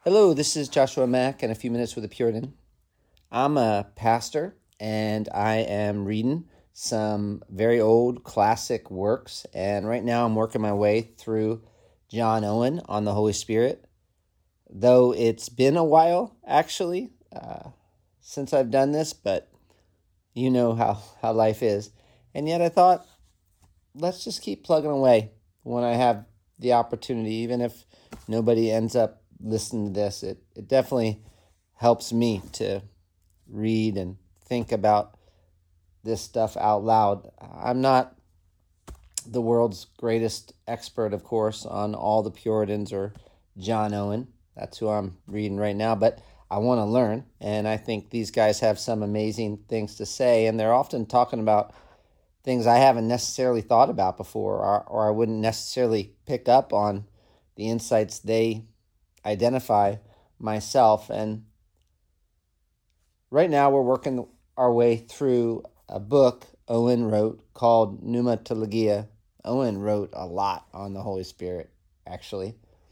Hello, this is Joshua Mack and a few minutes with a Puritan. I'm a pastor and I am reading some very old classic works. And right now I'm working my way through John Owen on the Holy Spirit. Though it's been a while, actually, since I've done this, but you know how life is. And yet I thought, let's just keep plugging away when I have the opportunity, even if nobody ends up listening to this. It definitely helps me to read and think about this stuff out loud. I'm not the world's greatest expert, of course, on all the Puritans or John Owen. That's who I'm reading right now, but I want to learn, and I think these guys have some amazing things to say, and they're often talking about things I haven't necessarily thought about before, or I wouldn't necessarily pick up on the insights they identify myself. And right now we're working our way through a book Owen wrote called Pneumatologia. Owen wrote a lot on the Holy Spirit, actually.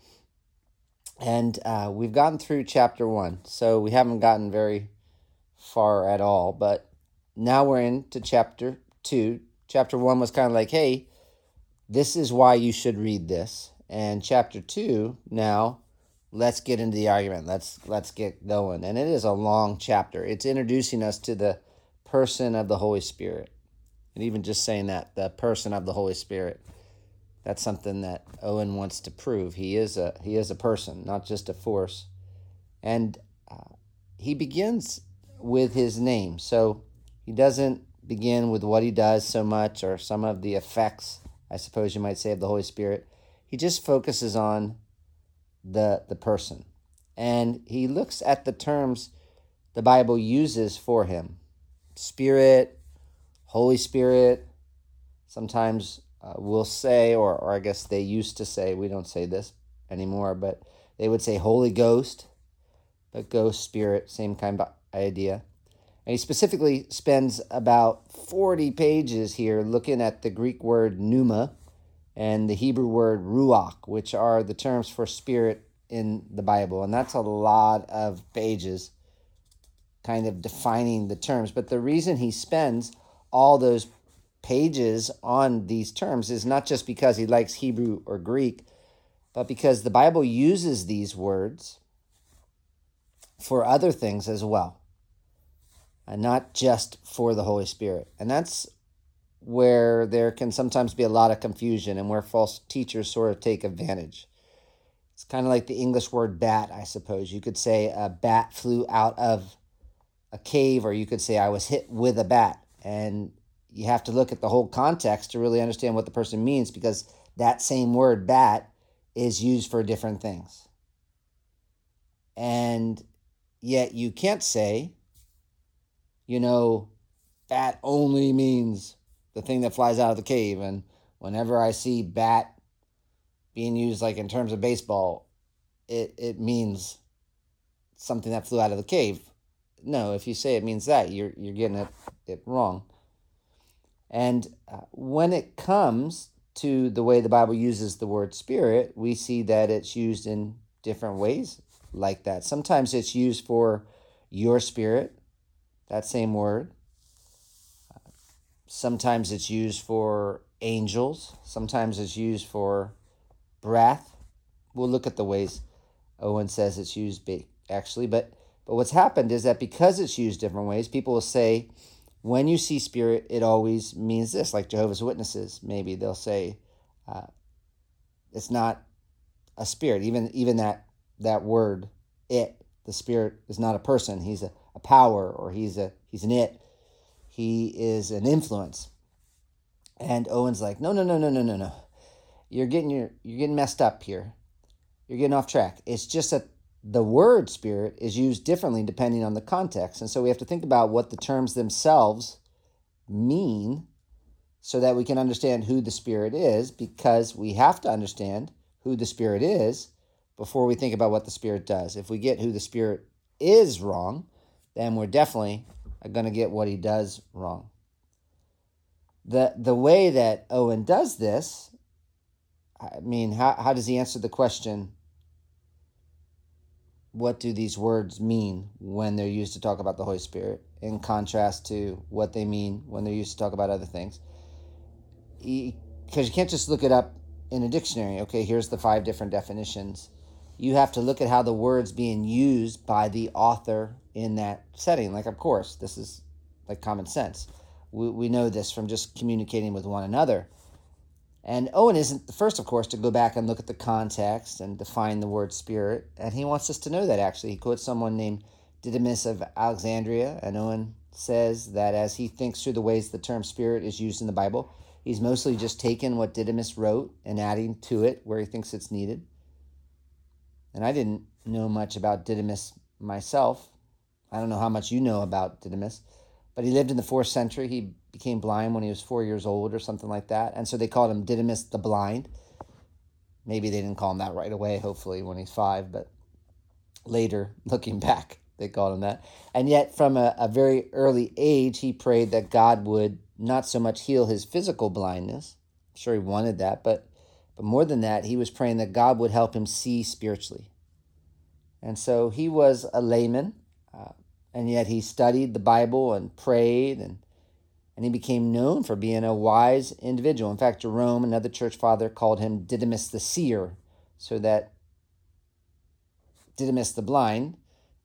And we've gotten through chapter 1, so we haven't gotten very far at all. But now we're into chapter 2. Chapter 1 was kind of like, hey, this is why you should read this. And chapter 2, now, let's get into the argument. Let's get going. And it is a long chapter. It's introducing us to the person of the Holy Spirit. And even just saying that, the person of the Holy Spirit, that's something that Owen wants to prove. He is a person, not just a force. And he begins with his name. So he doesn't begin with what he does so much, or some of the effects, I suppose you might say, of the Holy Spirit. He just focuses on the person. And he looks at the terms the Bible uses for him. Spirit, Holy Spirit. Sometimes we'll say, or I guess they used to say, we don't say this anymore, but they would say Holy Ghost, but Ghost, Spirit, same kind of idea. And he specifically spends about 40 pages here looking at the Greek word pneuma and the Hebrew word ruach, which are the terms for spirit in the Bible. And that's a lot of pages kind of defining the terms. But the reason he spends all those pages on these terms is not just because he likes Hebrew or Greek, but because the Bible uses these words for other things as well, and not just for the Holy Spirit. And that's where there can sometimes be a lot of confusion and where false teachers sort of take advantage. It's kind of like the English word bat, I suppose. You could say a bat flew out of a cave, or you could say I was hit with a bat. And you have to look at the whole context to really understand what the person means, because that same word bat is used for different things. And yet you can't say, bat only means the thing that flies out of the cave. And whenever I see bat being used like in terms of baseball, it means something that flew out of the cave. No, if you say it means that, you're getting it wrong. And when it comes to the way the Bible uses the word spirit, we see that it's used in different ways like that. Sometimes it's used for your spirit, that same word. Sometimes it's used for angels. Sometimes it's used for breath. We'll look at the ways Owen says it's used actually. But what's happened is that because it's used different ways, people will say, when you see spirit, it always means this, like Jehovah's Witnesses. Maybe they'll say it's not a spirit. Even that word, it, the spirit is not a person. He's a power, or he's an it. He is an influence. And Owen's like, no. You're getting messed up here. You're getting off track. It's just that the word spirit is used differently depending on the context. And so we have to think about what the terms themselves mean so that we can understand who the Spirit is, because we have to understand who the Spirit is before we think about what the Spirit does. If we get who the Spirit is wrong, then we're definitely going to get what he does wrong. The way that Owen does this, I mean, how does he answer the question, what do these words mean when they're used to talk about the Holy Spirit in contrast to what they mean when they're used to talk about other things. Because you can't just look it up in a dictionary. Okay, here's the 5 different definitions. You have to look at how the word's being used by the author in that setting. Like, of course, this is like common sense. We know this from just communicating with one another. And Owen isn't the first, of course, to go back and look at the context and define the word spirit. And he wants us to know that, actually. He quotes someone named Didymus of Alexandria. And Owen says that as he thinks through the ways the term spirit is used in the Bible, he's mostly just taken what Didymus wrote and adding to it where he thinks it's needed. And I didn't know much about Didymus myself. I don't know how much you know about Didymus. But he lived in the 4th century. He became blind when he was 4 years old or something like that. And so they called him Didymus the Blind. Maybe they didn't call him that right away, hopefully, when he's 5. But later, looking back, they called him that. And yet, from a very early age, he prayed that God would not so much heal his physical blindness. I'm sure he wanted that. But more than that, he was praying that God would help him see spiritually. And so he was a layman. And yet he studied the Bible and prayed, and he became known for being a wise individual. In fact, Jerome, another church father, called him Didymus the Seer, so that Didymus the Blind,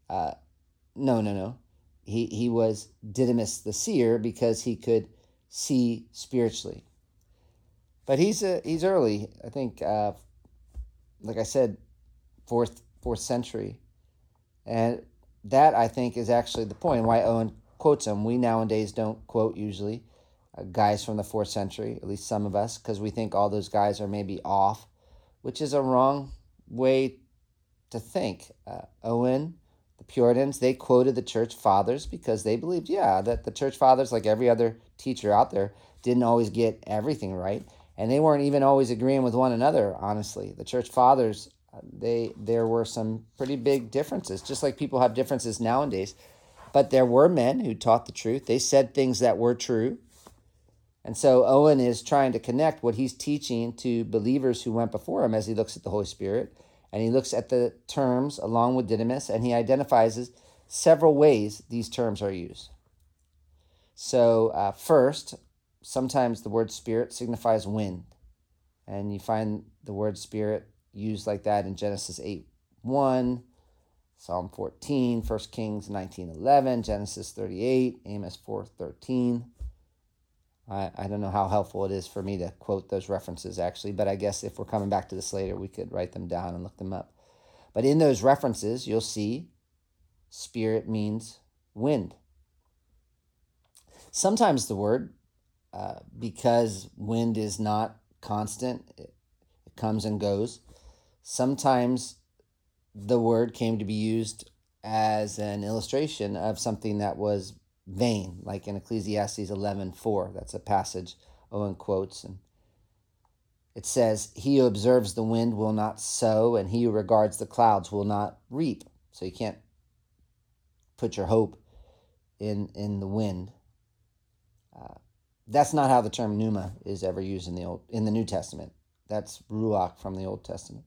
no. He was Didymus the Seer because he could see spiritually. But he's early, I think, like I said, 4th century. And that, I think, is actually the point why Owen quotes him. We nowadays don't quote, usually, guys from the 4th century, at least some of us, because we think all those guys are maybe off, which is a wrong way to think. Owen, the Puritans, they quoted the church fathers because they believed, that the church fathers, like every other teacher out there, didn't always get everything right. And they weren't even always agreeing with one another, honestly. The church fathers, there were some pretty big differences, just like people have differences nowadays. But there were men who taught the truth. They said things that were true. And so Owen is trying to connect what he's teaching to believers who went before him as he looks at the Holy Spirit. And he looks at the terms along with Didymus, and he identifies several ways these terms are used. So first, sometimes the word spirit signifies wind. And you find the word spirit used like that in Genesis 8:1, Psalm 14, 1 Kings 19:11, Genesis 38, Amos 4:13. I don't know how helpful it is for me to quote those references, actually, but I guess if we're coming back to this later, we could write them down and look them up. But in those references, you'll see spirit means wind. Sometimes the word, because wind is not constant, it comes and goes. Sometimes the word came to be used as an illustration of something that was vain, like in Ecclesiastes 11:4. That's a passage Owen quotes, and it says, "He who observes the wind will not sow, and he who regards the clouds will not reap." So you can't put your hope in the wind. That's not how the term pneuma is ever used in the New Testament. That's ruach from the Old Testament.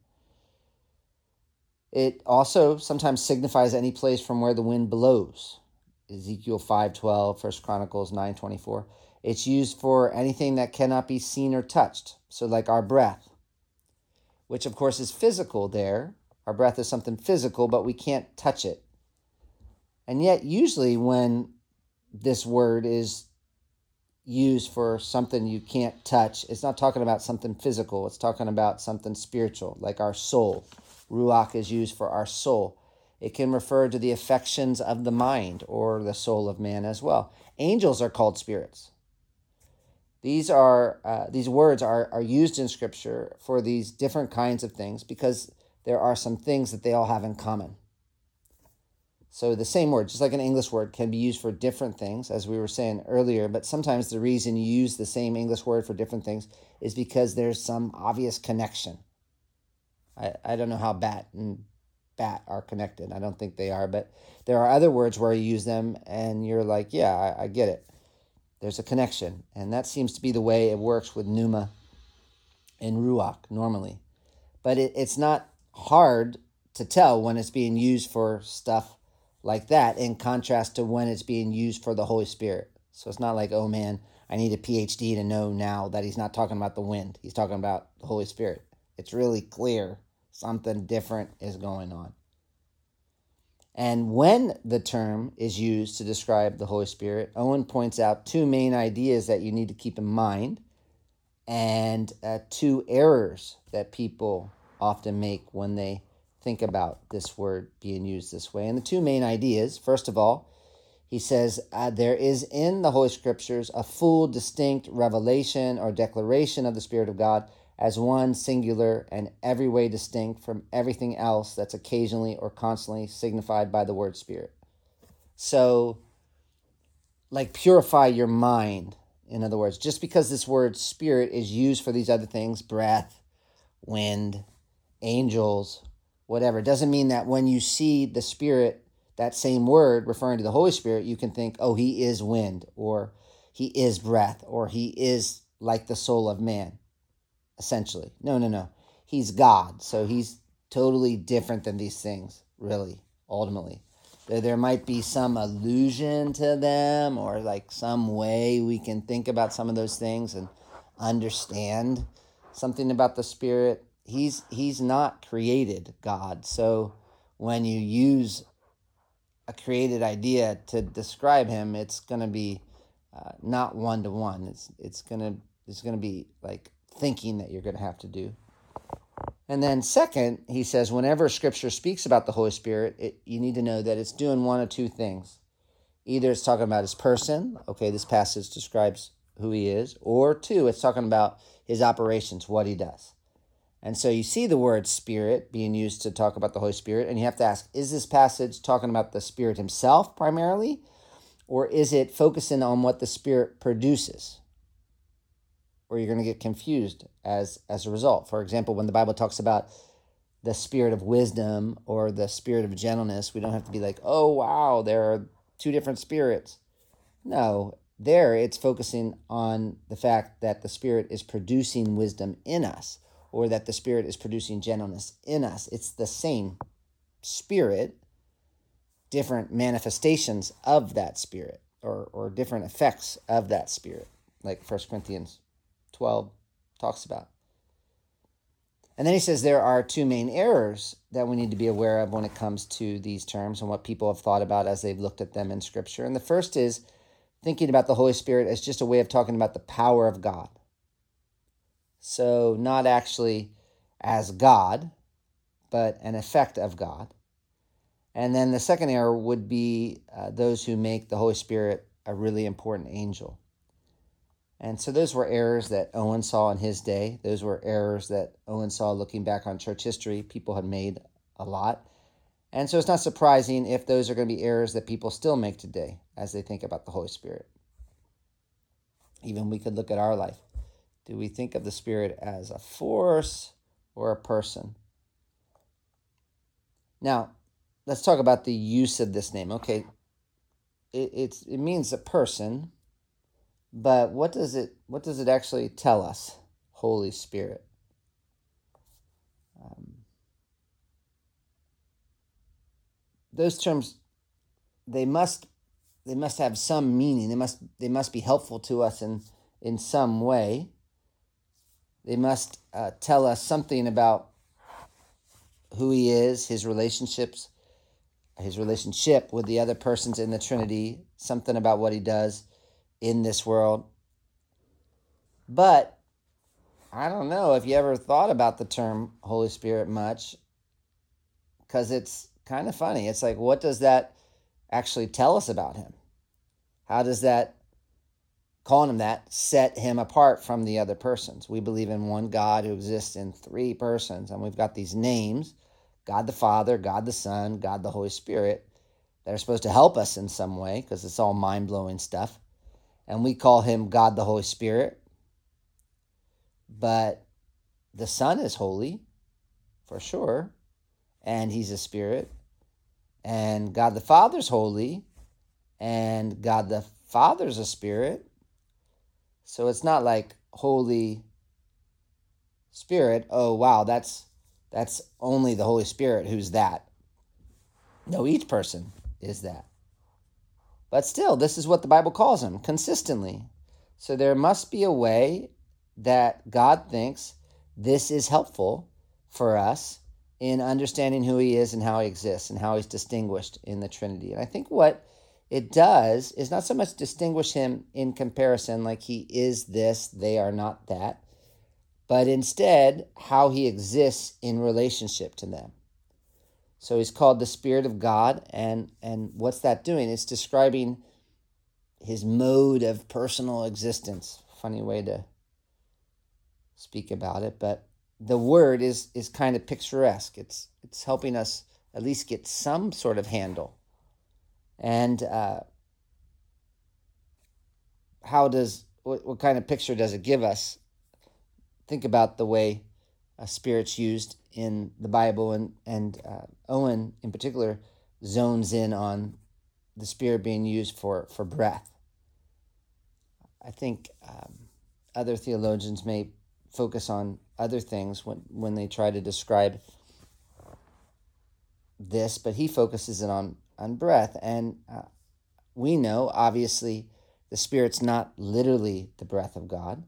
It also sometimes signifies any place from where the wind blows. Ezekiel 5:12, 1 Chronicles 9:24. It's used for anything that cannot be seen or touched. So like our breath, which of course is physical there. Our breath is something physical, but we can't touch it. And yet usually when this word is used for something you can't touch, it's not talking about something physical. It's talking about something spiritual, like our soul. Ruach is used for our soul. It can refer to the affections of the mind or the soul of man as well. Angels are called spirits. These words are used in Scripture for these different kinds of things because there are some things that they all have in common. So the same word, just like an English word, can be used for different things, as we were saying earlier, but sometimes the reason you use the same English word for different things is because there's some obvious connection. I don't know how bat and bat are connected. I don't think they are, but there are other words where you use them and you're like, yeah, I get it. There's a connection, and that seems to be the way it works with pneuma and ruach normally. But it's not hard to tell when it's being used for stuff like that, in contrast to when it's being used for the Holy Spirit. So it's not like, oh man, I need a PhD to know now that he's not talking about the wind. He's talking about the Holy Spirit. It's really clear something different is going on. And when the term is used to describe the Holy Spirit, Owen points out two main ideas that you need to keep in mind, and two errors that people often make when they think about this word being used this way. And the two main ideas, first of all, he says, there is in the Holy Scriptures a full, distinct revelation or declaration of the Spirit of God as one singular and every way distinct from everything else that's occasionally or constantly signified by the word Spirit. So, like, purify your mind. In other words, just because this word Spirit is used for these other things, breath, wind, angels, whatever, doesn't mean that when you see the Spirit, that same word referring to the Holy Spirit, you can think, oh, he is wind, or he is breath, or he is like the soul of man, essentially. No. He's God, so he's totally different than these things, really, ultimately. There might be some allusion to them, or like some way we can think about some of those things and understand something about the Spirit. He's not created God. So when you use a created idea to describe him, it's going to be not one-to-one. It's going to be like thinking that you're going to have to do. And then second, he says, whenever Scripture speaks about the Holy Spirit, you need to know that it's doing one of two things. Either it's talking about his person, okay, this passage describes who he is, or two, it's talking about his operations, what he does. And so you see the word Spirit being used to talk about the Holy Spirit, and you have to ask, is this passage talking about the Spirit himself primarily, or is it focusing on what the Spirit produces? Or you're going to get confused as a result. For example, when the Bible talks about the spirit of wisdom or the spirit of gentleness, we don't have to be like, oh, wow, there are two different spirits. No, there it's focusing on the fact that the Spirit is producing wisdom in us, or that the Spirit is producing gentleness in us. It's the same Spirit, different manifestations of that Spirit, or different effects of that Spirit, like 1 Corinthians 12 talks about. And then he says there are two main errors that we need to be aware of when it comes to these terms and what people have thought about as they've looked at them in Scripture. And the first is thinking about the Holy Spirit as just a way of talking about the power of God. So not actually as God, but an effect of God. And then the second error would be those who make the Holy Spirit a really important angel. And so those were errors that Owen saw in his day. Those were errors that Owen saw looking back on church history. People had made a lot. And so it's not surprising if those are going to be errors that people still make today as they think about the Holy Spirit. Even we could look at our life. Do we think of the Spirit as a force or a person? Now, let's talk about the use of this name. Okay, it means a person. But what does it actually tell us, Holy Spirit? Those terms, they must have some meaning. They must be helpful to us in some way. They must tell us something about who he is, his relationship with the other persons in the Trinity, something about what he does in this world. But I don't know if you ever thought about the term Holy Spirit much, because it's kind of funny. It's like, what does that actually tell us about him? How does that, calling him that, set him apart from the other persons? We believe in one God who exists in three persons, and we've got these names, God the Father, God the Son, God the Holy Spirit, that are supposed to help us in some way, because it's all mind-blowing stuff. And we call him God the Holy Spirit. But the Son is holy, for sure, and he's a spirit. And God the Father's holy, and God the Father's a spirit. So it's not like Holy Spirit, oh wow, that's That's only the Holy Spirit who's that. No, each person is that. But still, this is what the Bible calls him consistently. So there must be a way that God thinks this is helpful for us in understanding who he is and how he exists and how he's distinguished in the Trinity. And I think what it does is not so much distinguish him in comparison, like he is this, they are not that, but instead how he exists in relationship to them. So he's called the Spirit of God, and what's that doing? It's describing his mode of personal existence. Funny way to speak about it, but the word is kind of picturesque. It's helping us at least get some sort of handle. And what kind of picture does it give us? Think about the way Spirit's used in the Bible, and Owen in particular zones in on the Spirit being used for breath. I think other theologians may focus on other things when they try to describe this, but he focuses it on breath. And we know, obviously, the Spirit's not literally the breath of God,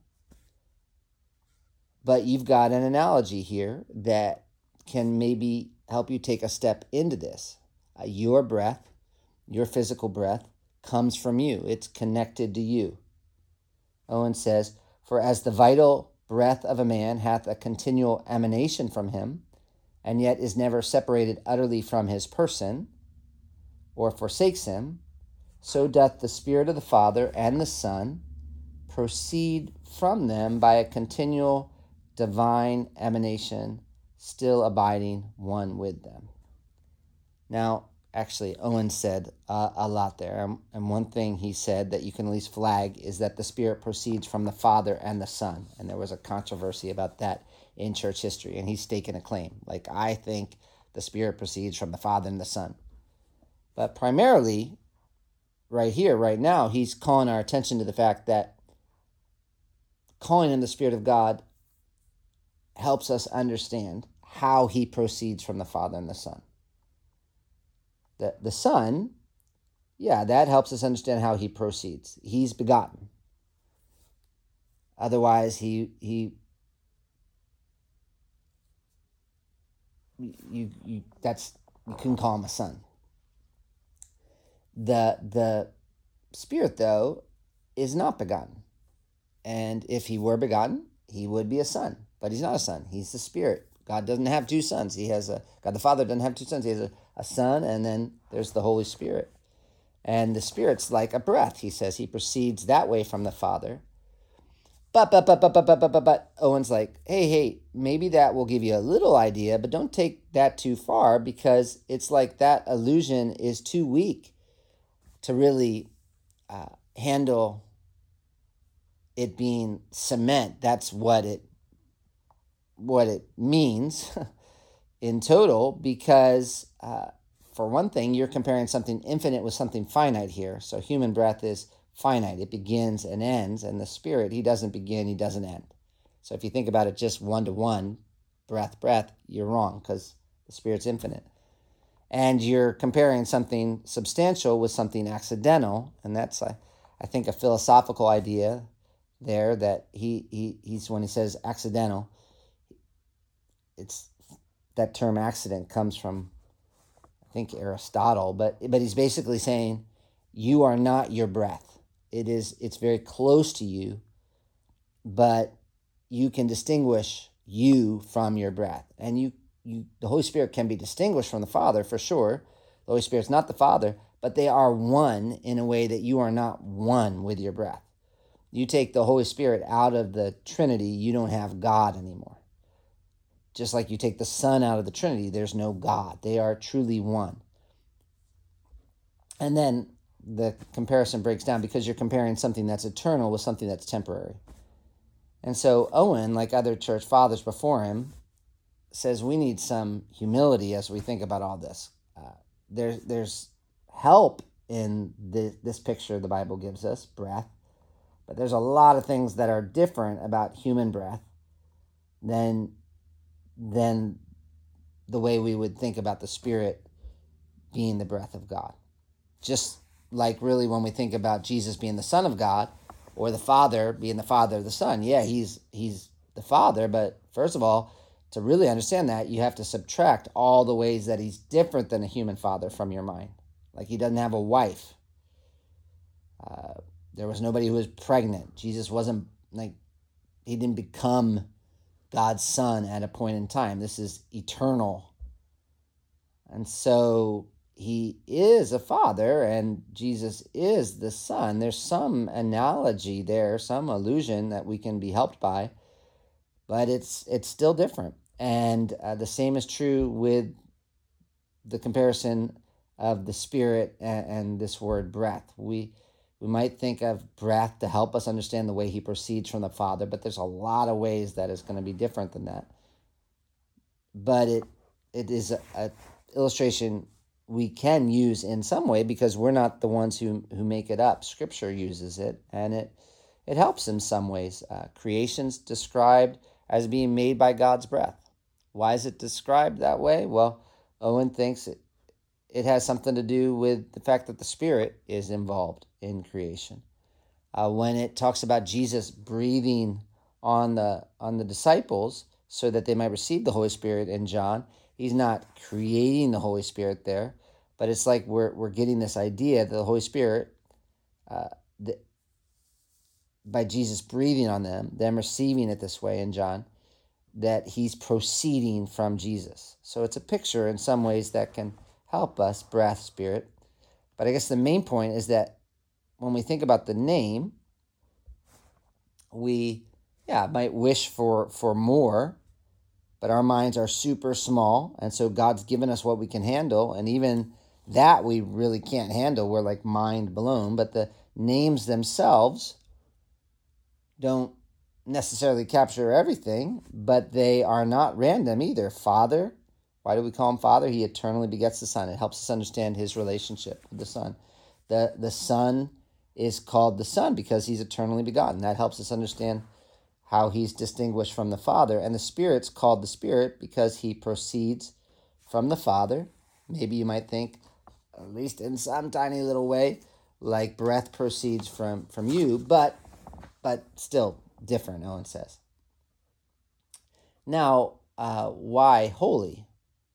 but you've got an analogy here that can maybe help you take a step into this. Your breath, your physical breath, comes from you. It's connected to you. Owen says, "For as the vital breath of a man hath a continual emanation from him, and yet is never separated utterly from his person, or forsakes him, so doth the Spirit of the Father and the Son proceed from them by a continual divine emanation, still abiding one with them." Now, actually, Owen said a lot there. And one thing he said that you can at least flag is that the Spirit proceeds from the Father and the Son. And there was a controversy about that in church history. And he's staking a claim. Like, I think the Spirit proceeds from the Father and the Son. But primarily, right here, right now, he's calling our attention to the fact that calling him the Spirit of God helps us understand how he proceeds from the Father and the Son. The Son, yeah, that helps us understand how he proceeds. He's begotten. Otherwise, you couldn't call him a son. The Spirit, though, is not begotten. And if he were begotten, he would be a son. But he's not a son. He's the Spirit. God doesn't have two sons. God the Father doesn't have two sons. He has a son, and then there's the Holy Spirit. And the Spirit's like a breath, he says. He proceeds that way from the Father. But Owen's like, hey, maybe that will give you a little idea, but don't take that too far, because it's like that illusion is too weak to really handle it being cement. That's what it means in total, because for one thing, you're comparing something infinite with something finite here. So human breath is finite. It begins and ends, and the Spirit, he doesn't begin, he doesn't end. So if you think about it just one-to-one, breath, you're wrong, because the Spirit's infinite. And you're comparing something substantial with something accidental, and that's, I think, a philosophical idea there that he's when he says accidental, it's that term accident comes from, I think, Aristotle, but he's basically saying you are not your breath. It's very close to you, but you can distinguish you from your breath. And the Holy Spirit can be distinguished from the Father for sure. The Holy Spirit's not the Father, but they are one in a way that you are not one with your breath. You take the Holy Spirit out of the Trinity, you don't have God anymore. Just like you take the Son out of the Trinity, there's no God. They are truly one. And then the comparison breaks down because you're comparing something that's eternal with something that's temporary. And so Owen, like other church fathers before him, says we need some humility as we think about all this. There's help in this picture the Bible gives us, breath, but there's a lot of things that are different about human breath than the way we would think about the Spirit being the breath of God. Just like really when we think about Jesus being the Son of God, or the Father being the Father of the Son. Yeah, he's the Father, but first of all, to really understand that, you have to subtract all the ways that he's different than a human father from your mind. Like he doesn't have a wife. There was nobody who was pregnant. Jesus wasn't he didn't become God's son at a point in time. This is eternal. And so he is a father and Jesus is the son. There's some analogy there, some allusion that we can be helped by, but it's still different. And the same is true with the comparison of the Spirit and this word breath. We might think of breath to help us understand the way he proceeds from the Father, but there's a lot of ways that is going to be different than that. But it is a illustration we can use in some way because we're not the ones who make it up. Scripture uses it, and it helps in some ways. Creation's described as being made by God's breath. Why is it described that way? Well, Owen thinks it has something to do with the fact that the Spirit is involved in creation. When it talks about Jesus breathing on the disciples so that they might receive the Holy Spirit in John, he's not creating the Holy Spirit there, but it's like we're getting this idea that the Holy Spirit, by Jesus breathing on them receiving it this way in John, that he's proceeding from Jesus. So it's a picture in some ways that can help us, breath, Spirit. But I guess the main point is that when we think about the name, we might wish for more, but our minds are super small, and so God's given us what we can handle, and even that we really can't handle. We're like mind blown, but the names themselves don't necessarily capture everything, but they are not random either. Father, why do we call him Father? He eternally begets the Son. It helps us understand his relationship with the Son. The Son is called the Son because he's eternally begotten. That helps us understand how he's distinguished from the Father. And the Spirit's called the Spirit because he proceeds from the Father. Maybe you might think, at least in some tiny little way, like breath proceeds from you, but still different, Owen says. Now, why holy?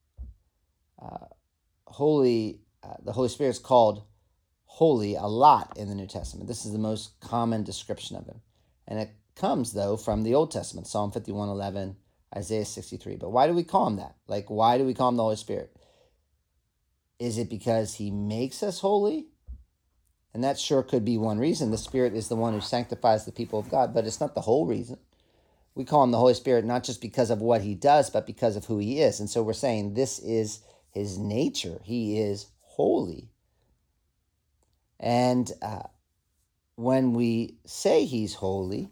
The Holy Spirit is called holy a lot in the New Testament. This is the most common description of him. And it comes, though, from the Old Testament, Psalm 51:11, Isaiah 63. But why do we call him that? Like, why do we call him the Holy Spirit? Is it because he makes us holy? And that sure could be one reason. The Spirit is the one who sanctifies the people of God, but it's not the whole reason. We call him the Holy Spirit not just because of what he does, but because of who he is. And so we're saying this is his nature. He is holy. And when we say he's holy,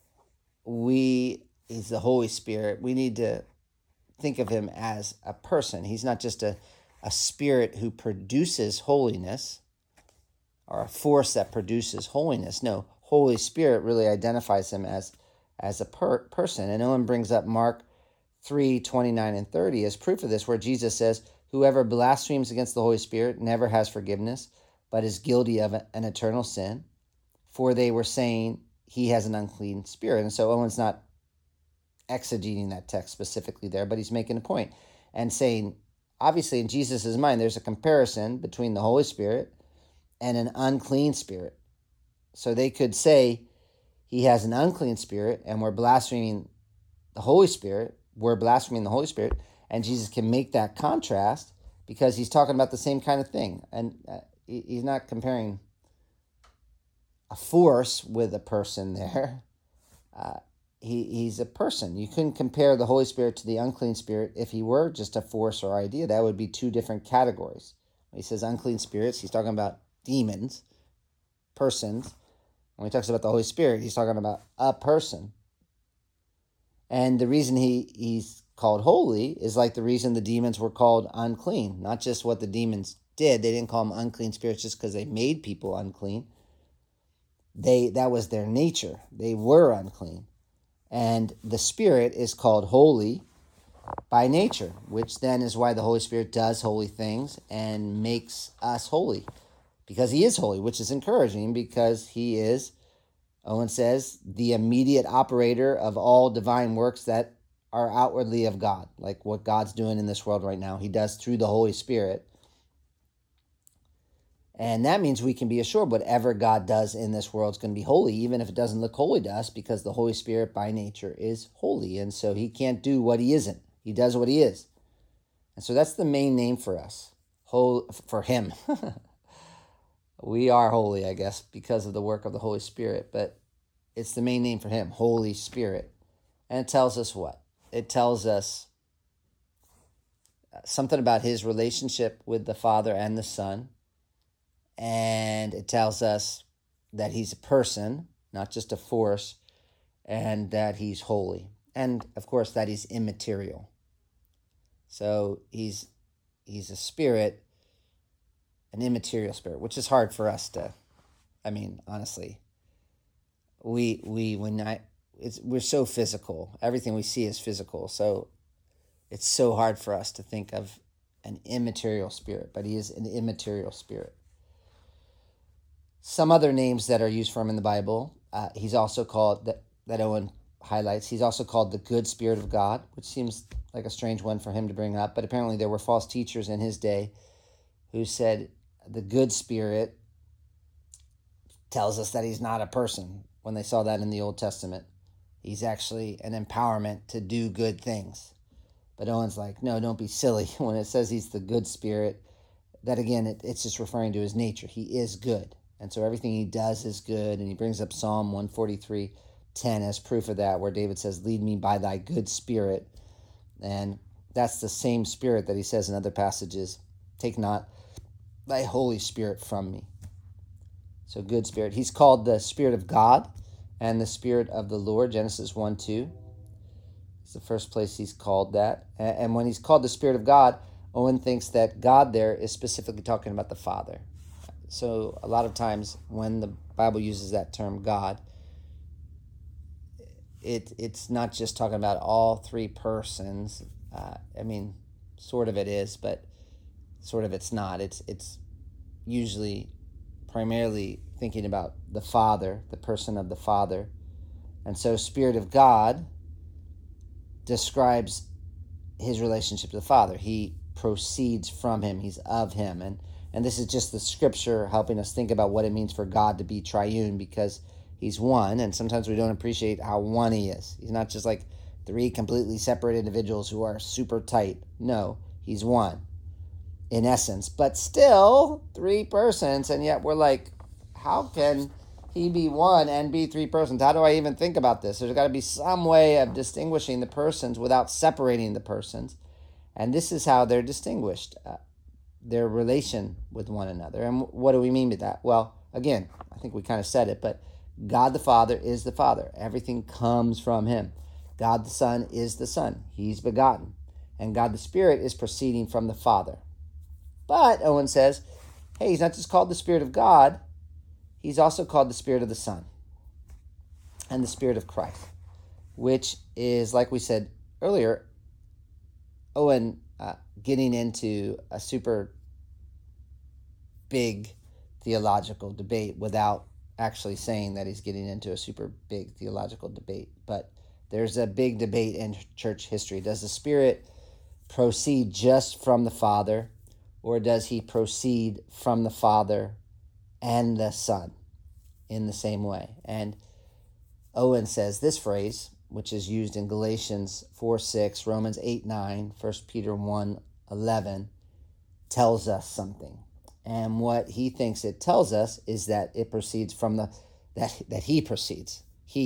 he's the Holy Spirit, we need to think of him as a person. He's not just a spirit who produces holiness or a force that produces holiness. No, Holy Spirit really identifies him as a person. And Owen brings up Mark 3:29 and 30 as proof of this, where Jesus says, "Whoever blasphemes against the Holy Spirit never has forgiveness, but is guilty of an eternal sin." For they were saying he has an unclean spirit. And so Owen's not exegeting that text specifically there, but he's making a point and saying, obviously in Jesus' mind, there's a comparison between the Holy Spirit and an unclean spirit. So they could say he has an unclean spirit and we're blaspheming the Holy Spirit. We're blaspheming the Holy Spirit. And Jesus can make that contrast because he's talking about the same kind of thing. And he's not comparing a force with a person there. He's a person. You couldn't compare the Holy Spirit to the unclean spirit if he were just a force or idea. That would be two different categories. When he says unclean spirits, he's talking about demons, persons. When he talks about the Holy Spirit, he's talking about a person. And the reason he's called holy is like the reason the demons were called unclean. Not just what the demons did. They didn't call them unclean spirits just because they made people unclean. That was their nature. They were unclean. And the Spirit is called holy by nature, which then is why the Holy Spirit does holy things and makes us holy, because he is holy, which is encouraging because he is, Owen says, the immediate operator of all divine works that are outwardly of God, like what God's doing in this world right now. He does through the Holy Spirit. And that means we can be assured whatever God does in this world is going to be holy, even if it doesn't look holy to us, because the Holy Spirit by nature is holy. And so he can't do what he isn't. He does what he is. And so that's the main name for us, for him. We are holy, I guess, because of the work of the Holy Spirit, but it's the main name for him, Holy Spirit. And it tells us what? It tells us something about his relationship with the Father and the Son. And it tells us that he's a person, not just a force, and that he's holy. And, of course, that he's immaterial. So he's a spirit, an immaterial spirit, which is hard for us to, honestly. We're so physical. Everything we see is physical. So it's so hard for us to think of an immaterial spirit, but he is an immaterial spirit. Some other names that are used for him in the Bible, he's also called, that Owen highlights, he's also called the good Spirit of God, which seems like a strange one for him to bring up, but apparently there were false teachers in his day who said the good Spirit tells us that he's not a person when they saw that in the Old Testament. He's actually an empowerment to do good things. But Owen's like, no, don't be silly. When it says he's the good Spirit, that again, it's just referring to his nature. He is good. And so everything he does is good. And he brings up Psalm 143:10 as proof of that, where David says, lead me by thy good Spirit. And that's the same Spirit that he says in other passages, take not thy Holy Spirit from me. So good Spirit. He's called the Spirit of God and the Spirit of the Lord, Genesis 1:2. It's the first place he's called that. And when he's called the Spirit of God, Owen thinks that God there is specifically talking about the Father. So a lot of times when the Bible uses that term God, it's not just talking about all three persons. Sort of it is, but sort of it's not. It's usually primarily thinking about the Father, the person of the Father. And so Spirit of God describes his relationship to the Father. He proceeds from him. He's of him. And this is just the scripture helping us think about what it means for God to be triune, because he's one, and sometimes we don't appreciate how one he is. He's not just like three completely separate individuals who are super tight. No, he's one in essence, but still three persons, and yet we're like, how can he be one and be three persons? How do I even think about this? There's got to be some way of distinguishing the persons without separating the persons, and this is how they're distinguished. Their relation with one another. And what do we mean by that? Well, again, I think we kind of said it, but God the Father is the Father. Everything comes from him. God the Son is the Son. He's begotten. And God the Spirit is proceeding from the Father. But, Owen says, hey, he's not just called the Spirit of God, he's also called the Spirit of the Son and the Spirit of Christ, which is, like we said earlier, Owen getting into a super big theological debate without actually saying that he's getting into a super big theological debate. But there's a big debate in church history. Does the Spirit proceed just from the Father, or does he proceed from the Father and the Son in the same way? And Owen says this phrase, which is used in Galatians 4:6, Romans 8:9, 1 Peter 1:11, tells us something. And what he thinks it tells us is that it proceeds from that he proceeds.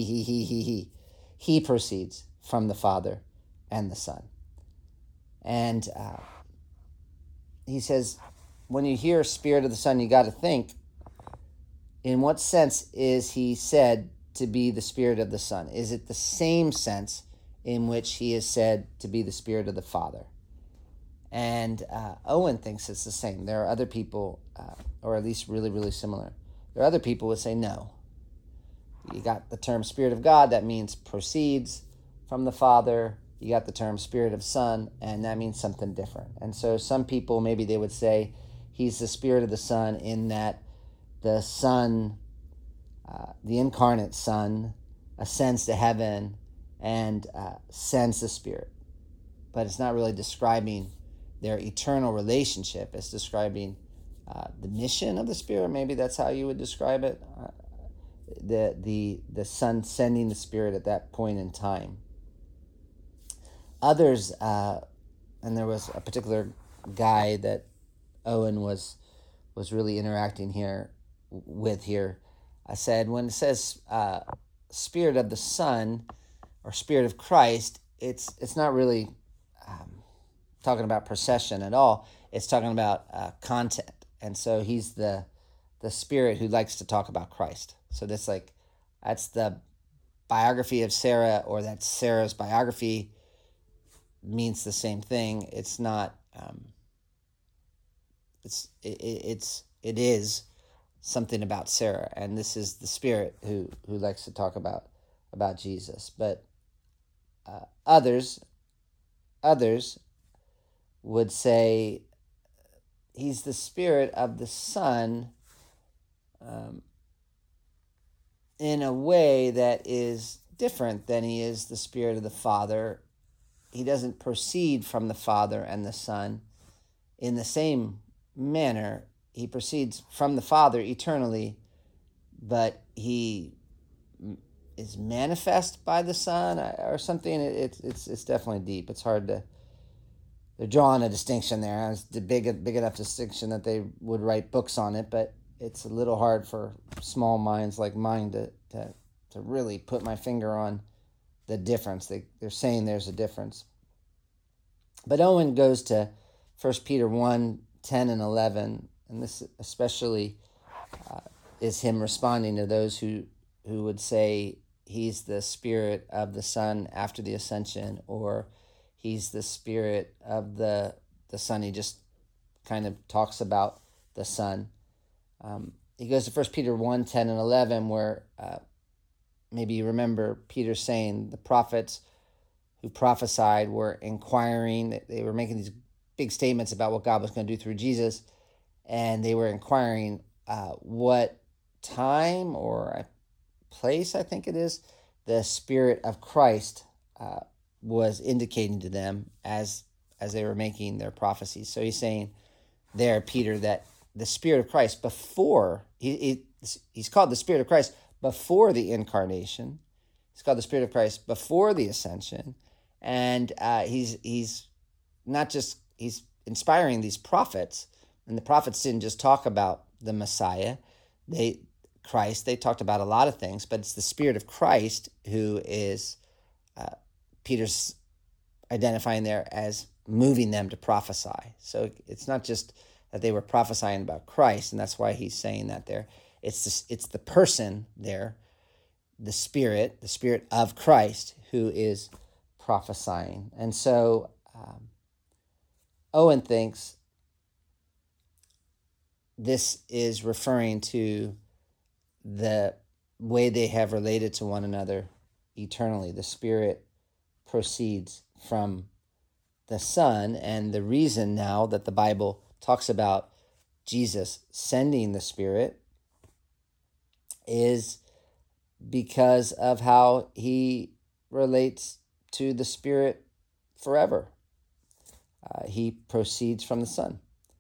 He proceeds from the Father and the Son. And he says, when you hear Spirit of the Son, you got to think, in what sense is he said to be the Spirit of the Son? Is it the same sense in which he is said to be the Spirit of the Father? And Owen thinks it's the same. There are other people, or at least really, really similar. There are other people who say no. You got the term Spirit of God, that means proceeds from the Father, you got the term Spirit of Son, and that means something different. And so some people, maybe they would say he's the Spirit of the Son in that the Son, the incarnate Son, ascends to heaven and sends the Spirit. But it's not really describing their eternal relationship. It's describing the mission of the Spirit. Maybe that's how you would describe it. The Son sending the Spirit at that point in time. Others, and there was a particular guy that Owen was really interacting with here. I said, when it says Spirit of the Son or Spirit of Christ, it's not really talking about procession at all. It's talking about content. And so he's the Spirit who likes to talk about Christ. So that's the biography of Sarah, or that's Sarah's biography, means the same thing. It's not. It is something about Sarah, and this is the Spirit who likes to talk about Jesus. But others would say he's the Spirit of the Son in a way that is different than he is the Spirit of the Father. He doesn't proceed from the Father and the Son in the same manner. He proceeds from the Father eternally, but he is manifest by the Son or something. It's definitely deep. It's hard to. They're drawing a distinction there. It's a big enough distinction that they would write books on it, but it's a little hard for small minds like mine to really put my finger on the difference. They're saying there's a difference. But Owen goes to 1 Peter 1, 10 and 11, and this especially is him responding to those who would say he's the Spirit of the Son after the ascension, or he's the Spirit of the Son. He just kind of talks about the Son. He goes to 1 Peter 1, 10 and 11, where maybe you remember Peter saying the prophets who prophesied were inquiring. They were making these big statements about what God was going to do through Jesus, and they were inquiring what time or place, I think it is, the Spirit of Christ was indicating to them as they were making their prophecies. So he's saying there, Peter, that the Spirit of Christ before, he's called the Spirit of Christ before the incarnation. He's called the Spirit of Christ before the ascension. And he's not just, he's inspiring these prophets. And the prophets didn't just talk about the Messiah, they talked about a lot of things, but it's the Spirit of Christ who is, Peter's identifying there as moving them to prophesy. So it's not just that they were prophesying about Christ, and that's why he's saying that there. It's the person there, the Spirit of Christ, who is prophesying. And so Owen thinks this is referring to the way they have related to one another eternally. The Spirit proceeds from the Son, and the reason now that the Bible talks about Jesus sending the Spirit is because of how he relates to the Spirit forever. He proceeds from the Son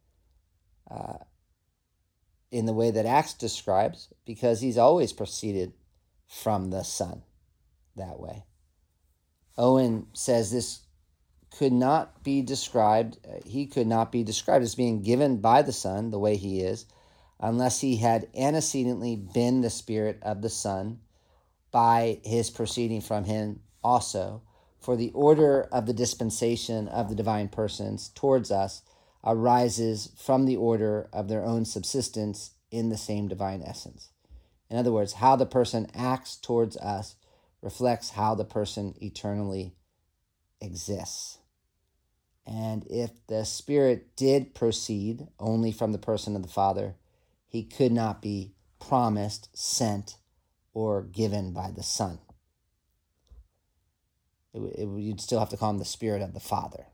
in the way that Acts describes, because he's always proceeded from the Son that way. Owen says this could not be described, he could not be described as being given by the Son the way he is, unless he had antecedently been the Spirit of the Son by his proceeding from him also. For the order of the dispensation of the divine persons towards us arises from the order of their own subsistence in the same divine essence. In other words, how the person acts towards us reflects how the person eternally exists. And if the Spirit did proceed only from the person of the Father, he could not be promised, sent, or given by the Son. you'd still have to call him the Spirit of the Father.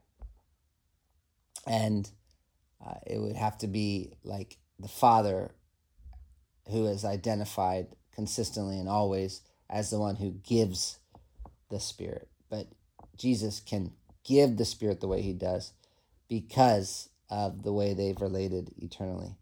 And it would have to be like the Father who is identified consistently and always as the one who gives the Spirit. But Jesus can give the Spirit the way he does because of the way they've related eternally.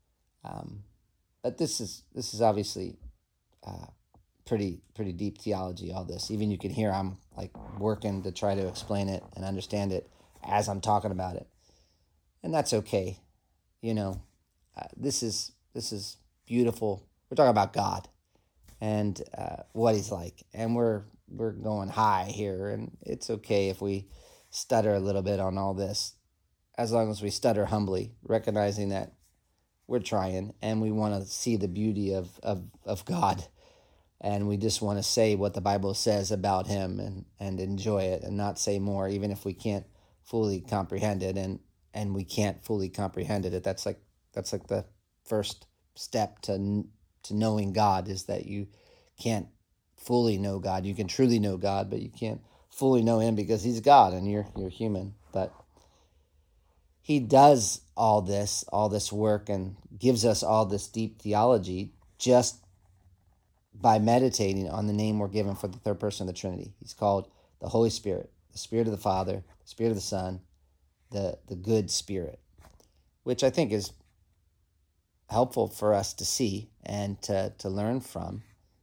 But this is obviously pretty deep theology, all this. Even you can hear I'm like working to try to explain it and understand it as I'm talking about it. And that's okay. This is beautiful. We're talking about God and what he's like. And we're going high here, and it's okay if we stutter a little bit on all this, as long as we stutter humbly, recognizing that we're trying and we want to see the beauty of God, and we just want to say what the Bible says about him and enjoy it and not say more, even if we can't fully comprehend it. And we can't fully comprehend it. That's like the first step to knowing God, is that you can't fully know God. You can truly know God, but you can't fully know him because he's God and you're human. But he does all this work and gives us all this deep theology just by meditating on the name we're given for the third person of the Trinity. He's called the Holy Spirit, the Spirit of the Father, the Spirit of the Son, the good Spirit, which I think is helpful for us to see and to learn from.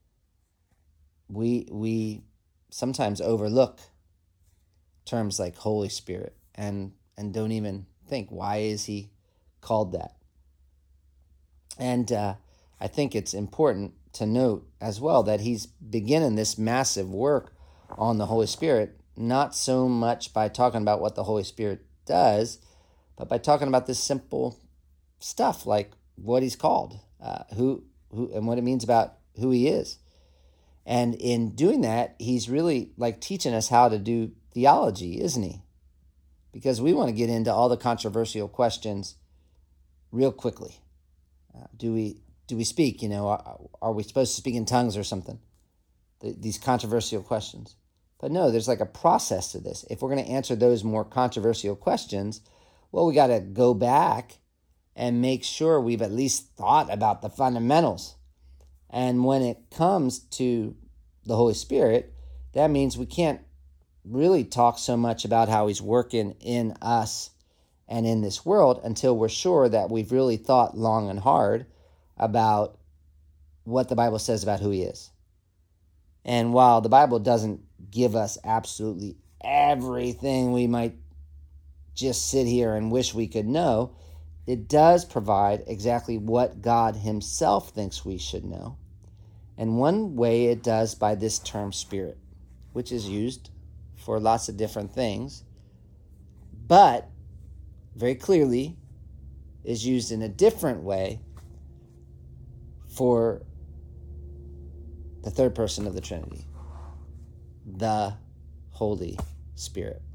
We sometimes overlook terms like Holy Spirit and don't even think, why is he called that? And I think it's important to note as well that he's beginning this massive work on the Holy Spirit, not so much by talking about what the Holy Spirit does, but by talking about this simple stuff like what he's called, who and what it means about who he is. And in doing that, he's really like teaching us how to do theology, isn't he? Because we want to get into all the controversial questions real quickly. Do we speak? Are we supposed to speak in tongues or something? These controversial questions. But no, there's like a process to this. If we're going to answer those more controversial questions, well, we got to go back and make sure we've at least thought about the fundamentals. And when it comes to the Holy Spirit, that means we can't really talk so much about how he's working in us and in this world until we're sure that we've really thought long and hard about what the Bible says about who he is. And while the Bible doesn't give us absolutely everything we might just sit here and wish we could know, it does provide exactly what God himself thinks we should know. And one way it does by this term Spirit, which is used for lots of different things, but very clearly is used in a different way for the third person of the Trinity, the Holy Spirit.